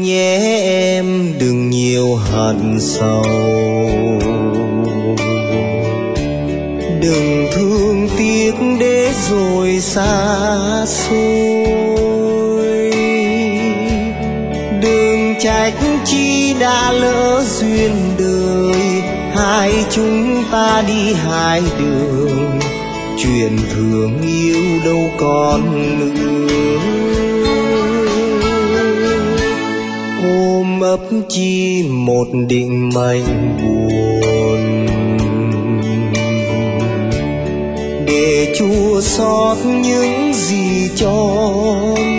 nhé em, đừng nhiều hận sầu. Đừng thương tiếc để rồi xa xôi. Đừng trách chi đã lỡ duyên đời, hai chúng ta đi hai đường, chuyện thương yêu đâu còn nữa. Ôm ấp chi một định mệnh buồn, để chua xót những gì cho